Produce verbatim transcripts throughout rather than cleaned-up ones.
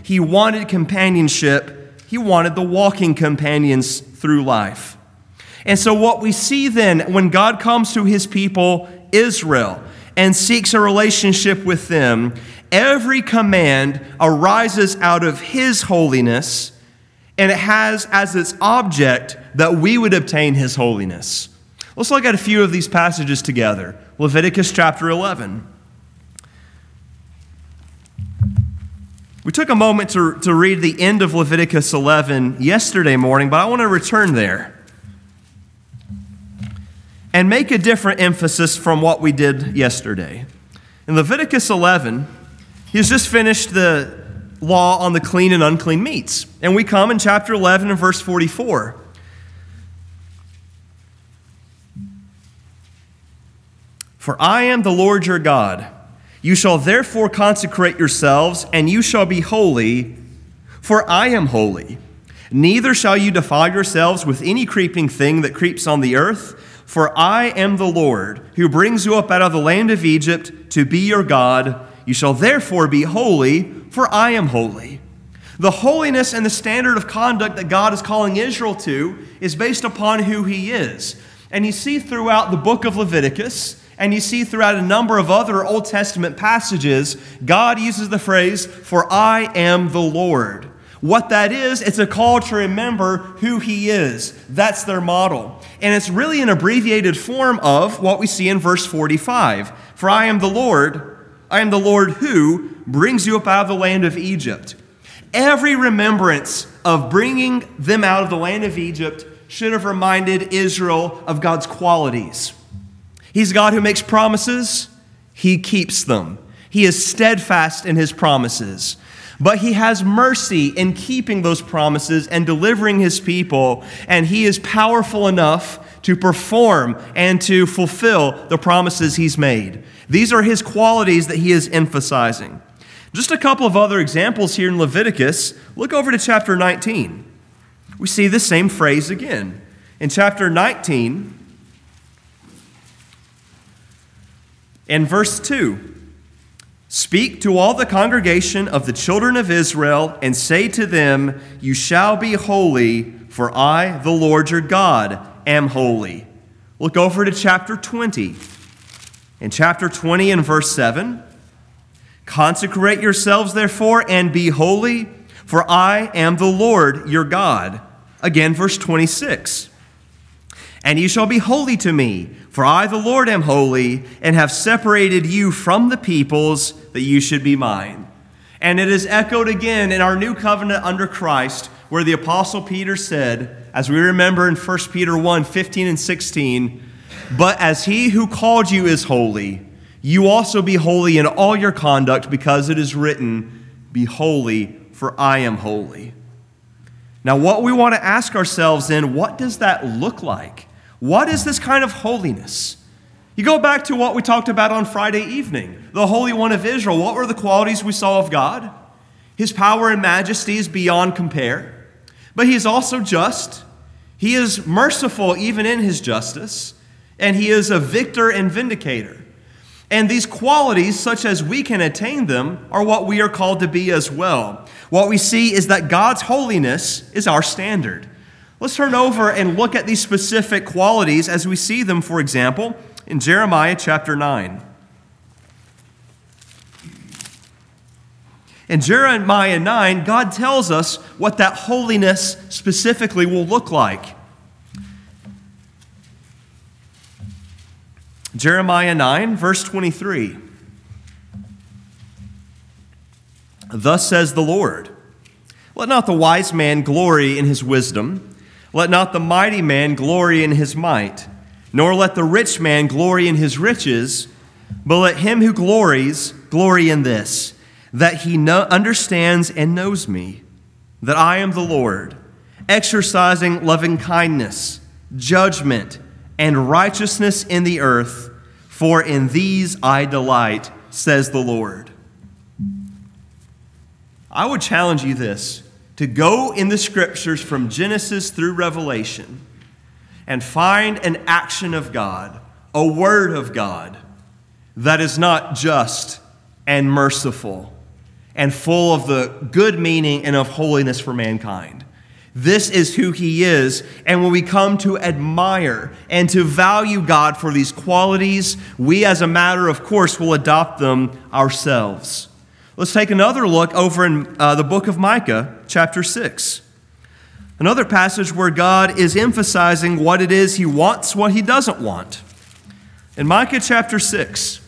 He wanted companionship. He wanted the walking companions through life. And so what we see then, when God comes to his people, Israel, and seeks a relationship with them, every command arises out of his holiness, and it has as its object that we would obtain his holiness. Let's look at a few of these passages together. Leviticus chapter eleven. We took a moment to, to read the end of Leviticus eleven yesterday morning, but I want to return there and make a different emphasis from what we did yesterday. In Leviticus eleven, he's just finished the law on the clean and unclean meats. And we come in chapter eleven and verse forty-four. For I am the Lord your God. You shall therefore consecrate yourselves, and you shall be holy, for I am holy. Neither shall you defile yourselves with any creeping thing that creeps on the earth, for I am the Lord, who brings you up out of the land of Egypt to be your God. You shall therefore be holy, for I am holy. The holiness and the standard of conduct that God is calling Israel to is based upon who he is. And you see throughout the book of Leviticus, and you see throughout a number of other Old Testament passages, God uses the phrase, for I am the Lord. What that is, it's a call to remember who he is. That's their model. And it's really an abbreviated form of what we see in verse forty-five. For I am the Lord, I am the Lord who brings you up out of the land of Egypt. Every remembrance of bringing them out of the land of Egypt should have reminded Israel of God's qualities. He's God who makes promises. He keeps them. He is steadfast in his promises. But he has mercy in keeping those promises and delivering his people. And he is powerful enough to perform and to fulfill the promises he's made. These are his qualities that he is emphasizing. Just a couple of other examples here in Leviticus. Look over to chapter nineteen. We see the same phrase again. In chapter nineteen, in verse two, speak to all the congregation of the children of Israel and say to them, you shall be holy, for I, the Lord your God, am holy. Look over to chapter twenty. In chapter twenty and verse seven, consecrate yourselves therefore and be holy, for I am the Lord your God. Again, verse twenty-six. And you shall be holy to me, for I, the Lord, am holy, and have separated you from the peoples, that you should be mine. And it is echoed again in our new covenant under Christ, where the Apostle Peter said, as we remember in First Peter one, fifteen and sixteen, but as he who called you is holy, you also be holy in all your conduct, because it is written, be holy, for I am holy. Now, what we want to ask ourselves then, what does that look like? What is this kind of holiness? You go back to what we talked about on Friday evening, the Holy One of Israel. What were the qualities we saw of God? His power and majesty is beyond compare, but he is also just. He is merciful even in his justice, and he is a victor and vindicator. And these qualities, such as we can attain them, are what we are called to be as well. What we see is that God's holiness is our standard. Let's turn over and look at these specific qualities as we see them, for example, in Jeremiah chapter nine. In Jeremiah nine, God tells us what that holiness specifically will look like. Jeremiah nine, verse twenty-three. Thus says the Lord, let not the wise man glory in his wisdom, let not the mighty man glory in his might, nor let the rich man glory in his riches, but let him who glories glory in this, that he know, understands and knows me, that I am the Lord, exercising loving kindness, judgment, and righteousness in the earth, for in these I delight, says the Lord. I would challenge you this, to go in the scriptures from Genesis through Revelation and find an action of God, a word of God that is not just and merciful and full of the good meaning and of holiness for mankind. This is who he is, and when we come to admire and to value God for these qualities, we as a matter of course will adopt them ourselves. Let's take another look over in uh, the book of Micah, chapter six. Another passage where God is emphasizing what it is he wants, what he doesn't want. In Micah chapter six,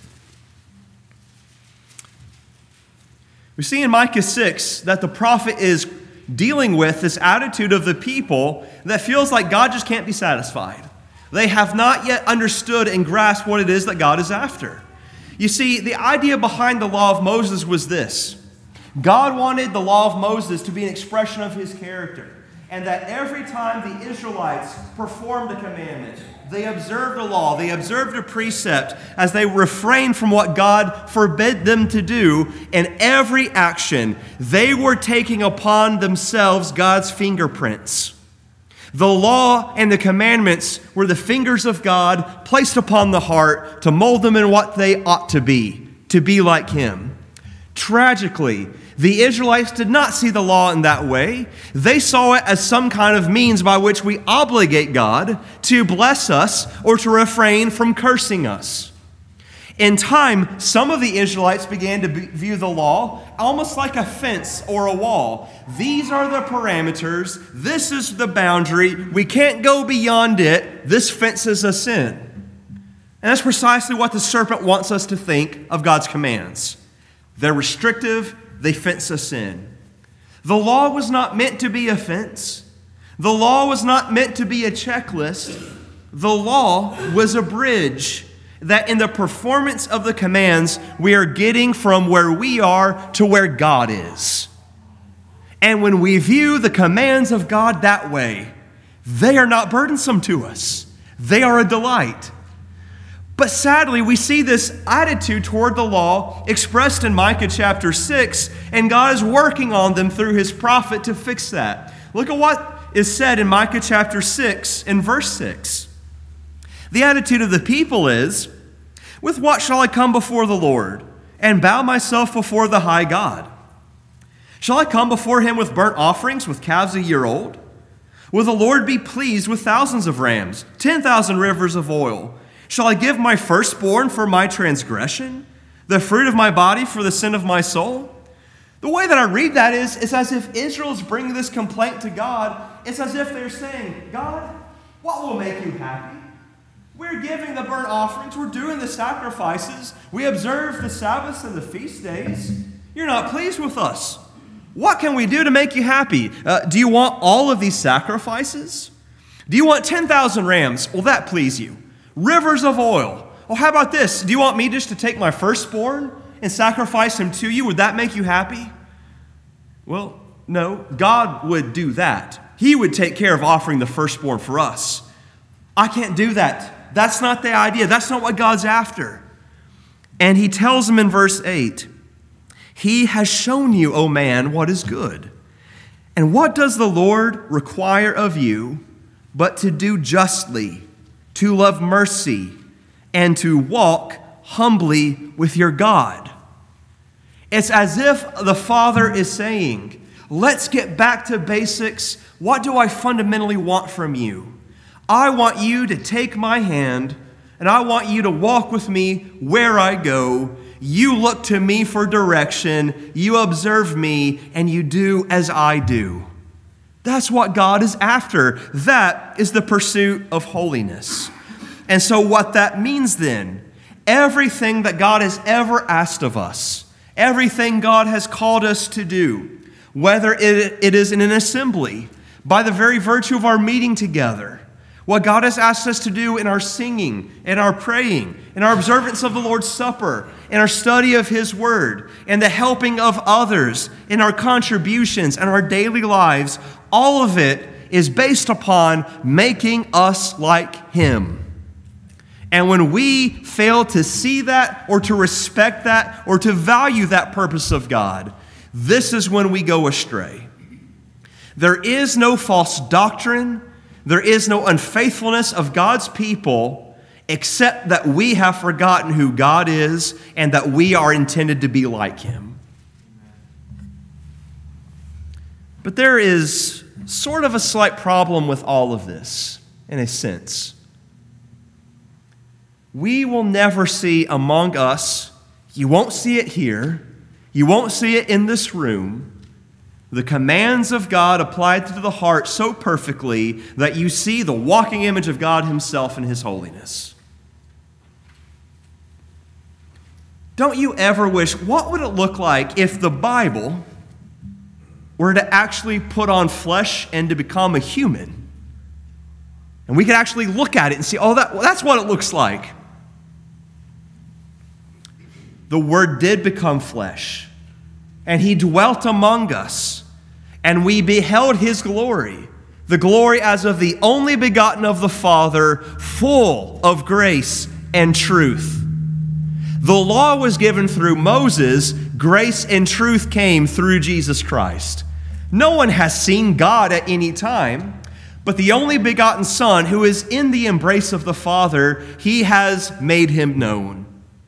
we see in Micah six that the prophet is dealing with this attitude of the people that feels like God just can't be satisfied. They have not yet understood and grasped what it is that God is after. You see, the idea behind the law of Moses was this. God wanted the law of Moses to be an expression of his character, and that every time the Israelites performed a commandment, they observed a law, they observed a precept, as they refrained from what God forbid them to do, in every action, they were taking upon themselves God's fingerprints. The law and the commandments were the fingers of God placed upon the heart to mold them in what they ought to be, to be like him. Tragically, the Israelites did not see the law in that way. They saw it as some kind of means by which we obligate God to bless us or to refrain from cursing us. In time, some of the Israelites began to view the law almost like a fence or a wall. These are the parameters. This is the boundary. We can't go beyond it. This fence is a sin. And that's precisely what the serpent wants us to think of God's commands. They're restrictive. They fence us in. The law was not meant to be a fence. The law was not meant to be a checklist. The law was a bridge that in the performance of the commands, we are getting from where we are to where God is. And when we view the commands of God that way, they are not burdensome to us. They are a delight. But sadly, we see this attitude toward the law expressed in Micah chapter six, and God is working on them through his prophet to fix that. Look at what is said in Micah chapter six in verse six. The attitude of the people is, "With what shall I come before the Lord and bow myself before the high God? Shall I come before him with burnt offerings, with calves a year old? Will the Lord be pleased with thousands of rams, ten thousand rivers of oil? Shall I give my firstborn for my transgression, the fruit of my body for the sin of my soul?" The way that I read that is, it's as if Israel's bringing this complaint to God. It's as if they're saying, God, what will make you happy? We're giving the burnt offerings. We're doing the sacrifices. We observe the Sabbaths and the feast days. You're not pleased with us. What can we do to make you happy? Uh, do you want all of these sacrifices? Do you want ten thousand rams? Will that please you? Rivers of oil. Oh, how about this? Do you want me just to take my firstborn and sacrifice him to you? Would that make you happy? Well, no. God would do that. He would take care of offering the firstborn for us. I can't do that. That's not the idea. That's not what God's after. And he tells him in verse eight, "He has shown you, O man, what is good. And what does the Lord require of you but to do justly, to love mercy, and to walk humbly with your God?" It's as if the Father is saying, let's get back to basics. What do I fundamentally want from you? I want you to take my hand, and I want you to walk with me where I go. You look to me for direction. You observe me, and you do as I do. That's what God is after. That is the pursuit of holiness. And so what that means then, everything that God has ever asked of us, everything God has called us to do, whether it, it is in an assembly, by the very virtue of our meeting together, what God has asked us to do in our singing, in our praying, in our observance of the Lord's Supper, in our study of His Word, in the helping of others, in our contributions, and our daily lives, all of it is based upon making us like Him. And when we fail to see that, or to respect that, or to value that purpose of God, this is when we go astray. There is no false doctrine. There is no unfaithfulness of God's people, except that we have forgotten who God is and that we are intended to be like Him. But there is sort of a slight problem with all of this, in a sense. We will never see among us, you won't see it here, you won't see it in this room, the commands of God applied to the heart so perfectly that you see the walking image of God himself in his holiness. Don't you ever wish, what would it look like if the Bible were to actually put on flesh and to become a human? And we could actually look at it and see, oh, that, well, that's what it looks like. The Word did become flesh, and he dwelt among us, and we beheld his glory, the glory as of the only begotten of the Father, full of grace and truth. The law was given through Moses, grace and truth came through Jesus Christ. No one has seen God at any time, but the only begotten Son, who is in the embrace of the Father, he has made him known.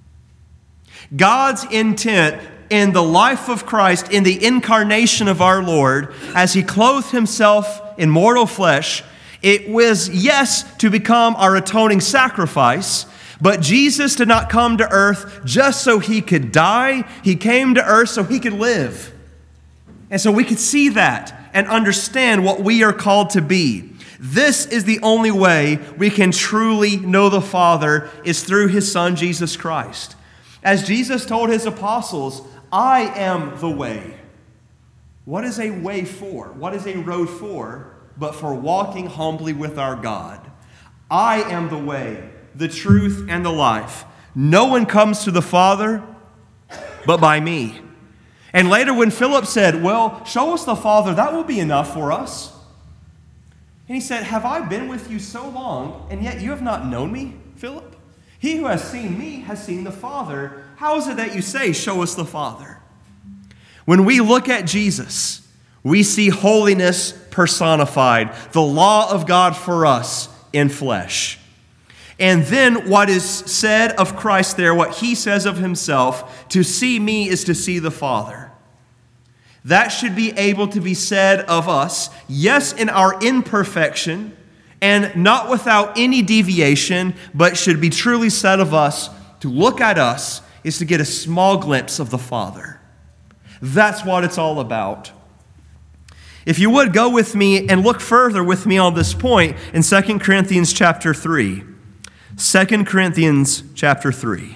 God's intent in the life of Christ, in the incarnation of our Lord, as he clothed himself in mortal flesh, it was, yes, to become our atoning sacrifice, but Jesus did not come to earth just so he could die. He came to earth so he could live. And so we could see that and understand what we are called to be. This is the only way we can truly know the Father, is through his Son, Jesus Christ. As Jesus told his apostles, I am the way. What is a way for? What is a road for? But for walking humbly with our God. I am the way, the truth, and the life. No one comes to the Father but by me. And later when Philip said, well, show us the Father, that will be enough for us. And he said, have I been with you so long, and yet you have not known me, Philip? He who has seen me has seen the Father. How is it that you say, show us the Father? When we look at Jesus, we see holiness personified, the law of God for us in flesh. And then what is said of Christ there, what he says of himself, to see me is to see the Father. That should be able to be said of us, yes, in our imperfection, and not without any deviation, but should be truly said of us, to look at us is to get a small glimpse of the Father. That's what it's all about. If you would, go with me and look further with me on this point in Second Corinthians chapter three. Second Corinthians chapter three.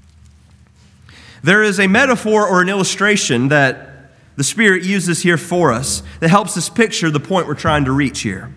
There is a metaphor or an illustration that the Spirit uses here for us that helps us picture the point we're trying to reach here.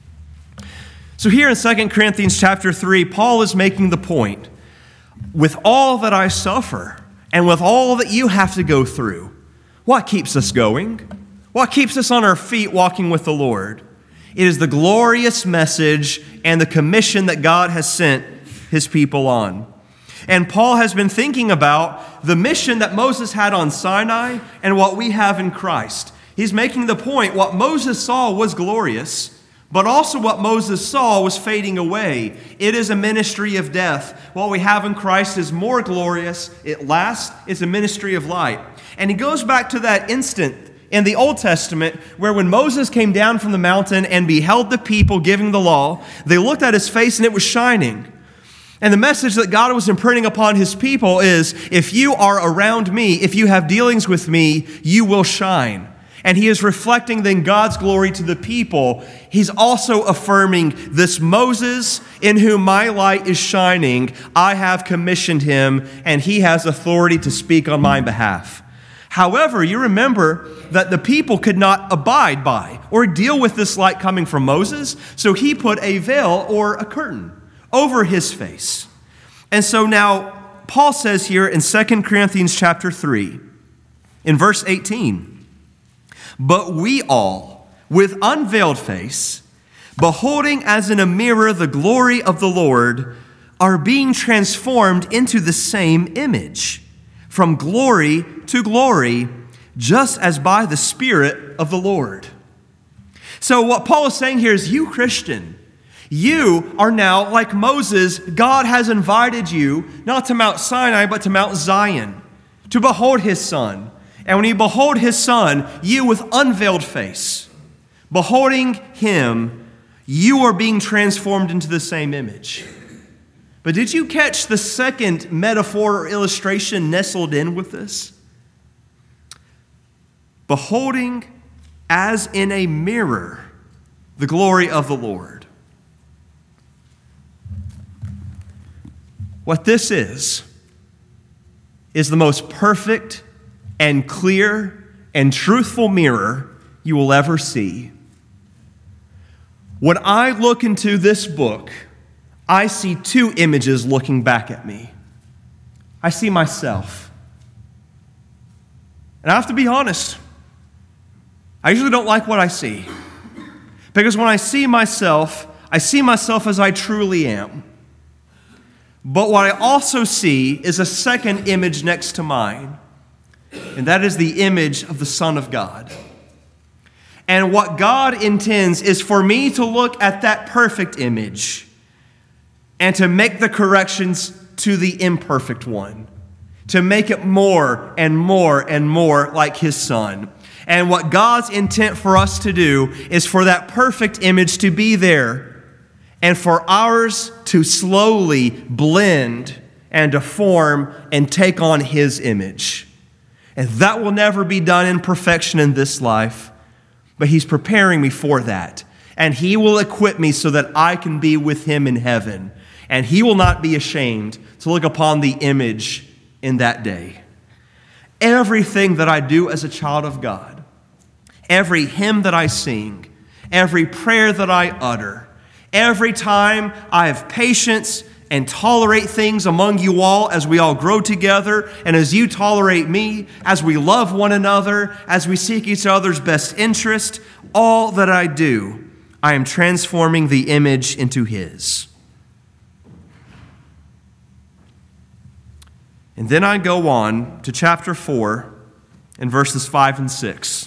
So here in Second Corinthians chapter three, Paul is making the point, with all that I suffer and with all that you have to go through, what keeps us going? What keeps us on our feet walking with the Lord? It is the glorious message and the commission that God has sent his people on. And Paul has been thinking about the mission that Moses had on Sinai and what we have in Christ. He's making the point, what Moses saw was glorious, but also what Moses saw was fading away. It is a ministry of death. What we have in Christ is more glorious. It lasts. It's a ministry of light. And he goes back to that instant in the Old Testament where when Moses came down from the mountain and beheld the people giving the law, they looked at his face and it was shining. And the message that God was imprinting upon his people is, if you are around me, if you have dealings with me, you will shine. And he is reflecting then God's glory to the people. He's also affirming this Moses in whom my light is shining. I have commissioned him and he has authority to speak on my behalf. However, you remember that the people could not abide by or deal with this light coming from Moses. So he put a veil or a curtain over his face. And so now Paul says here in Second Corinthians chapter three, in verse eighteen, but we all, with unveiled face, beholding as in a mirror the glory of the Lord, are being transformed into the same image, from glory to glory, just as by the Spirit of the Lord. So what Paul is saying here is, you Christian, you are now like Moses. God has invited you not to Mount Sinai, but to Mount Zion, to behold his Son. And when you behold his Son, you with unveiled face, beholding him, you are being transformed into the same image. But did you catch the second metaphor or illustration nestled in with this? Beholding as in a mirror the glory of the Lord. What this is, is the most perfect and clear and truthful mirror you will ever see. When I look into this book, I see two images looking back at me. I see myself. And I have to be honest, I usually don't like what I see. Because when I see myself, I see myself as I truly am. But what I also see is a second image next to mine, and that is the image of the Son of God. And what God intends is for me to look at that perfect image and to make the corrections to the imperfect one, to make it more and more and more like his Son. And what God's intent for us to do is for that perfect image to be there and for ours to slowly blend and to form and take on his image. And that will never be done in perfection in this life, but he's preparing me for that. And he will equip me so that I can be with him in heaven. And he will not be ashamed to look upon the image in that day. Everything that I do as a child of God, every hymn that I sing, every prayer that I utter, every time I have patience and tolerate things among you all as we all grow together and as you tolerate me, as we love one another, as we seek each other's best interest, all that I do, I am transforming the image into his. And then I go on to chapter four and verses five and six.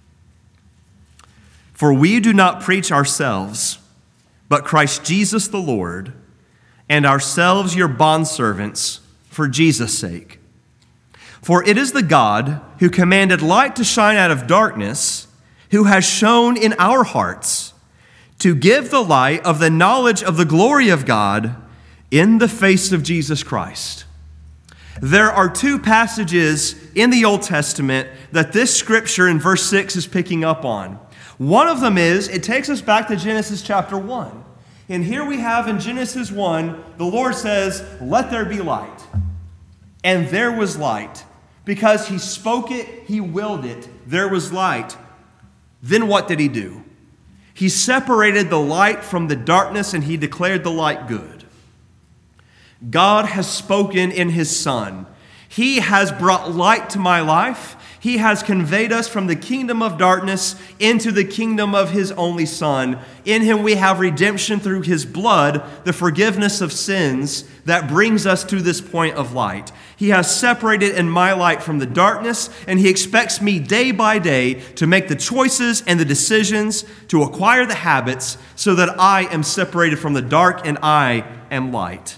For we do not preach ourselves, but Christ Jesus the Lord, and ourselves your bondservants for Jesus' sake. For it is the God who commanded light to shine out of darkness, who has shone in our hearts to give the light of the knowledge of the glory of God in the face of Jesus Christ. There are two passages in the Old Testament that this scripture in verse six is picking up on. One of them is, it takes us back to Genesis chapter one. And here we have in Genesis one, the Lord says, let there be light. And there was light. Because he spoke it, he willed it. There was light. Then what did he do? He separated the light from the darkness and he declared the light good. God has spoken in his Son. He has brought light to my life. He has conveyed us from the kingdom of darkness into the kingdom of his only Son. In him we have redemption through his blood, the forgiveness of sins that brings us to this point of light. He has separated in my light from the darkness, and he expects me day by day to make the choices and the decisions to acquire the habits so that I am separated from the dark and I am light.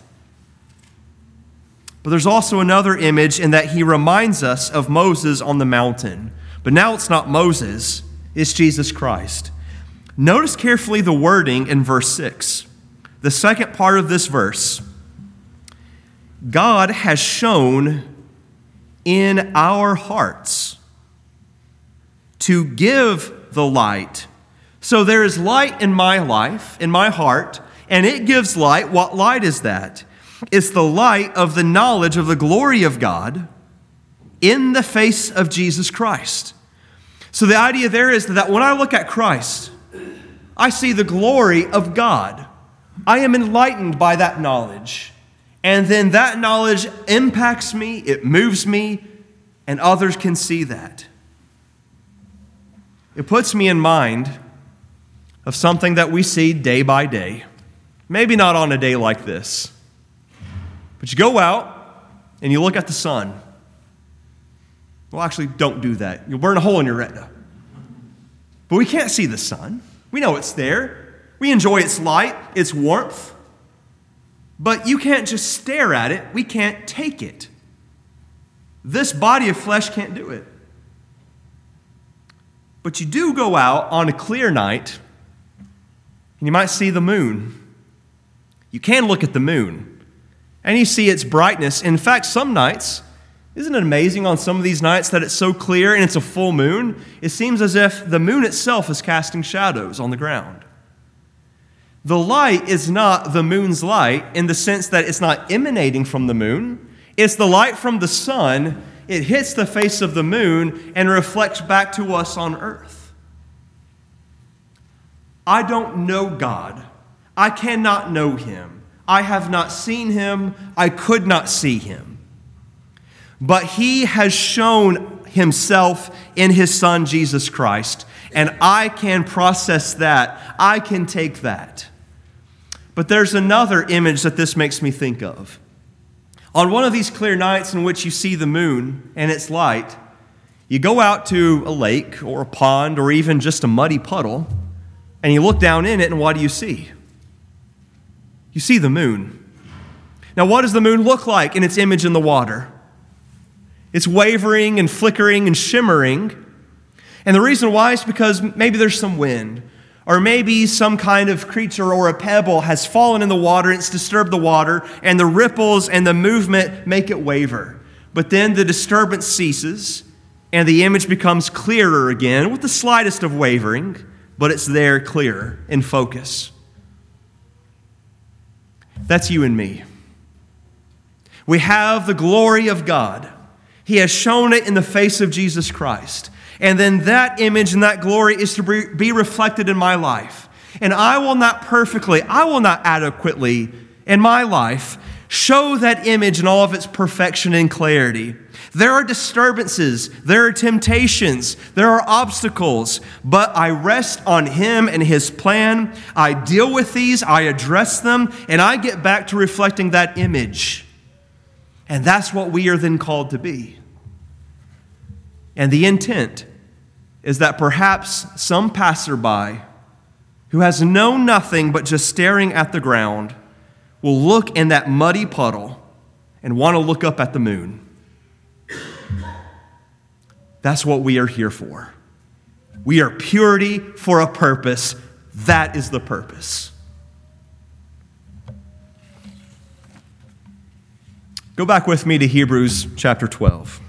But there's also another image in that he reminds us of Moses on the mountain. But now it's not Moses, it's Jesus Christ. Notice carefully the wording in verse six. The second part of this verse. God has shone in our hearts to give the light. So there is light in my life, in my heart, and it gives light. What light is that? It's the light of the knowledge of the glory of God in the face of Jesus Christ. So the idea there is that when I look at Christ, I see the glory of God. I am enlightened by that knowledge. And then that knowledge impacts me, it moves me, and others can see that. It puts me in mind of something that we see day by day. Maybe not on a day like this. But you go out and you look at the sun. Well, actually, don't do that. You'll burn a hole in your retina. But we can't see the sun. We know it's there. We enjoy its light, its warmth. But you can't just stare at it. We can't take it. This body of flesh can't do it. But you do go out on a clear night, and you might see the moon. You can look at the moon, and you see its brightness. In fact, some nights, isn't it amazing on some of these nights that it's so clear and it's a full moon? It seems as if the moon itself is casting shadows on the ground. The light is not the moon's light in the sense that it's not emanating from the moon. It's the light from the sun. It hits the face of the moon and reflects back to us on earth. I don't know God. I cannot know him. I have not seen him. I could not see him. But he has shown himself in his Son, Jesus Christ. And I can process that. I can take that. But there's another image that this makes me think of. On one of these clear nights in which you see the moon and its light, you go out to a lake or a pond or even just a muddy puddle, and you look down in it, and what do you see? You see the moon. Now, what does the moon look like in its image in the water? It's wavering and flickering and shimmering. And the reason why is because maybe there's some wind, or maybe some kind of creature or a pebble has fallen in the water and it's disturbed the water, and the ripples and the movement make it waver. But then the disturbance ceases, and the image becomes clearer again with the slightest of wavering, but it's there clear in focus. That's you and me. We have the glory of God. He has shown it in the face of Jesus Christ. And then that image and that glory is to be reflected in my life. And I will not perfectly, I will not adequately in my life show that image in all of its perfection and clarity. There are disturbances, there are temptations, there are obstacles, but I rest on him and his plan. I deal with these, I address them, and I get back to reflecting that image. And that's what we are then called to be. And the intent is that perhaps some passerby who has known nothing but just staring at the ground will look in that muddy puddle and want to look up at the moon. That's what we are here for. We are purity for a purpose. That is the purpose. Go back with me to Hebrews chapter twelve.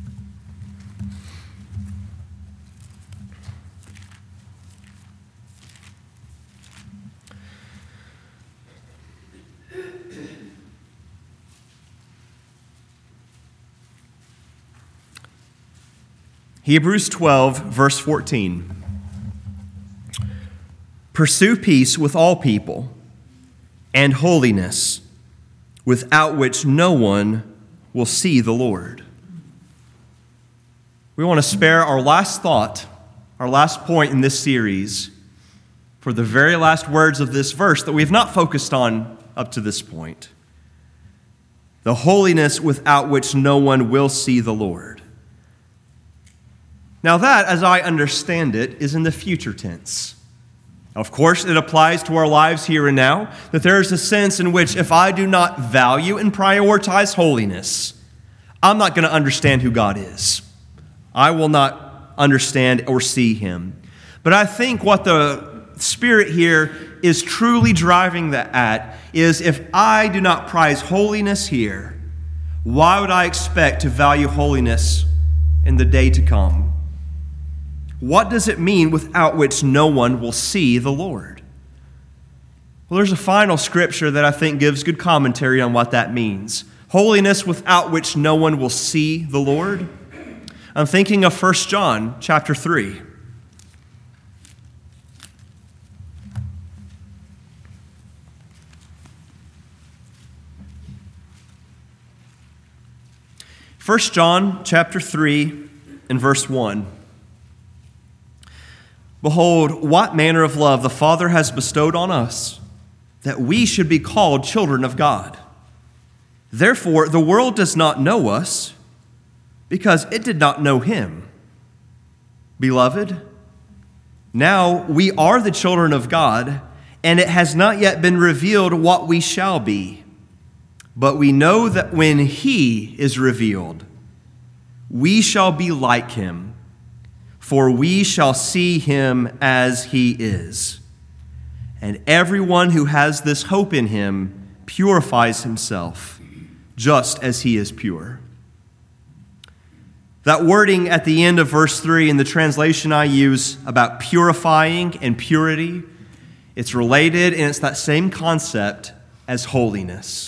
Hebrews twelve, verse fourteen. Pursue peace with all people and holiness, without which no one will see the Lord. We want to spare our last thought, our last point in this series, for the very last words of this verse that we have not focused on up to this point. The holiness without which no one will see the Lord. Now that, as I understand it, is in the future tense. Of course, it applies to our lives here and now, that there is a sense in which if I do not value and prioritize holiness, I'm not going to understand who God is. I will not understand or see him. But I think what the Spirit here is truly driving that at is if I do not prize holiness here, why would I expect to value holiness in the day to come? What does it mean without which no one will see the Lord? Well, there's a final scripture that I think gives good commentary on what that means. Holiness without which no one will see the Lord. I'm thinking of First John chapter three. First John chapter three and verse one. Behold, what manner of love the Father has bestowed on us, that we should be called children of God. Therefore, the world does not know us, because it did not know him. Beloved, now we are the children of God, and it has not yet been revealed what we shall be. But we know that when he is revealed, we shall be like him, for we shall see him as he is. And everyone who has this hope in him purifies himself, just as he is pure. That wording at the end of verse three in the translation I use about purifying and purity, it's related and it's that same concept as holiness.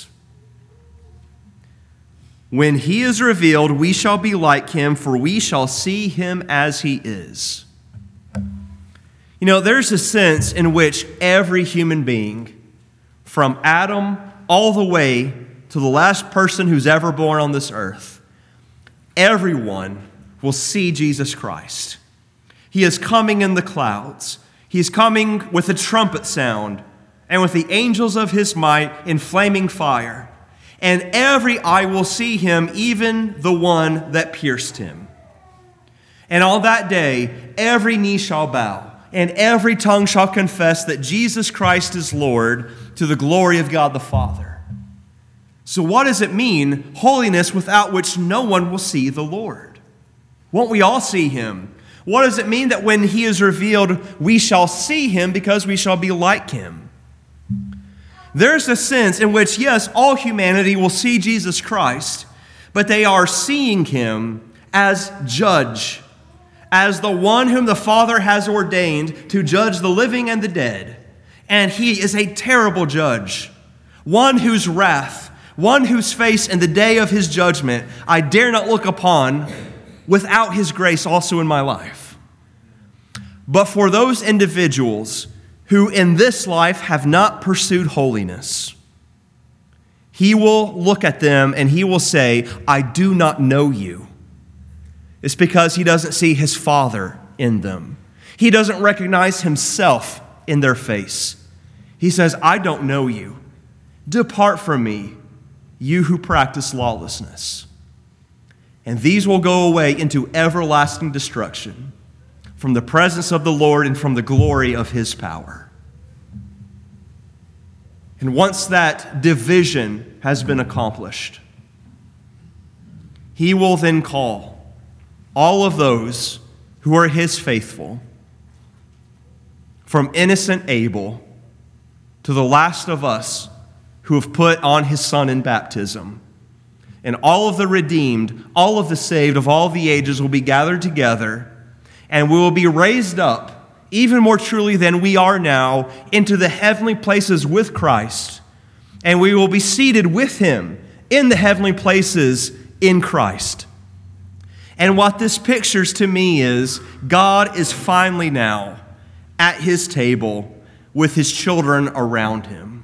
When he is revealed, we shall be like him, for we shall see him as he is. You know, there's a sense in which every human being, from Adam all the way to the last person who's ever born on this earth, everyone will see Jesus Christ. He is coming in the clouds. He is coming with a trumpet sound and with the angels of his might in flaming fire. And every eye will see him, even the one that pierced him. And on that day, every knee shall bow, and every tongue shall confess that Jesus Christ is Lord, to the glory of God the Father. So what does it mean, holiness without which no one will see the Lord? Won't we all see him? What does it mean that when he is revealed, we shall see him because we shall be like him? There's a sense in which, yes, all humanity will see Jesus Christ, but they are seeing him as judge, as the one whom the Father has ordained to judge the living and the dead. And he is a terrible judge, one whose wrath, one whose face in the day of his judgment I dare not look upon without his grace also in my life. But for those individuals who in this life have not pursued holiness, he will look at them and he will say, I do not know you. It's because he doesn't see his Father in them. He doesn't recognize himself in their face. He says, I don't know you. Depart from me, you who practice lawlessness. And these will go away into everlasting destruction, from the presence of the Lord and from the glory of his power. And once that division has been accomplished, he will then call all of those who are his faithful, from innocent Abel to the last of us who have put on his Son in baptism. And all of the redeemed, all of the saved of all the ages will be gathered together, and we will be raised up, even more truly than we are now, into the heavenly places with Christ. And we will be seated with him in the heavenly places in Christ. And what this pictures to me is God is finally now at his table with his children around him.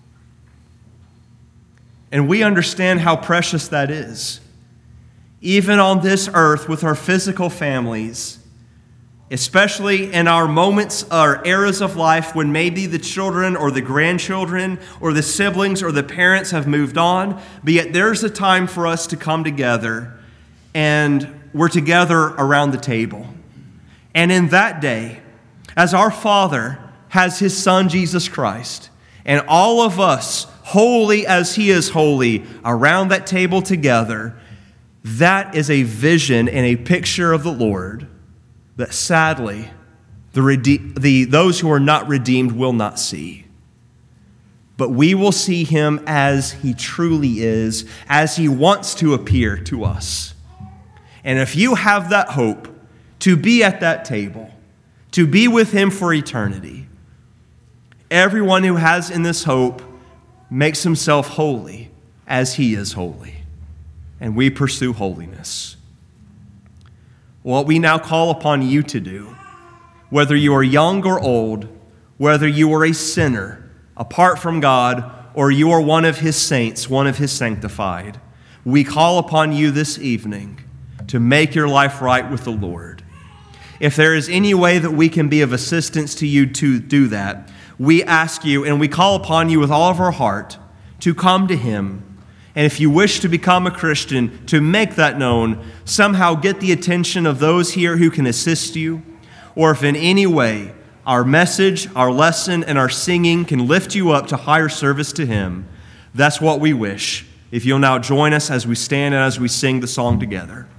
And we understand how precious that is. Even on this earth with our physical families, especially in our moments or eras of life when maybe the children or the grandchildren or the siblings or the parents have moved on, but yet there's a time for us to come together, and we're together around the table. And in that day, as our Father has his Son Jesus Christ, and all of us, holy as he is holy, around that table together, that is a vision and a picture of the Lord that sadly the, rede- the those who are not redeemed will not see. But we will see him as he truly is, as he wants to appear to us. And if you have that hope to be at that table, to be with him for eternity, everyone who has in this hope makes himself holy as he is holy. And we pursue holiness. What we now call upon you to do, whether you are young or old, whether you are a sinner apart from God, or you are one of his saints, one of his sanctified, we call upon you this evening to make your life right with the Lord. If there is any way that we can be of assistance to you to do that, we ask you and we call upon you with all of our heart to come to him. And if you wish to become a Christian, to make that known, somehow get the attention of those here who can assist you, or if in any way our message, our lesson, and our singing can lift you up to higher service to him, that's what we wish. If you'll now join us as we stand and as we sing the song together.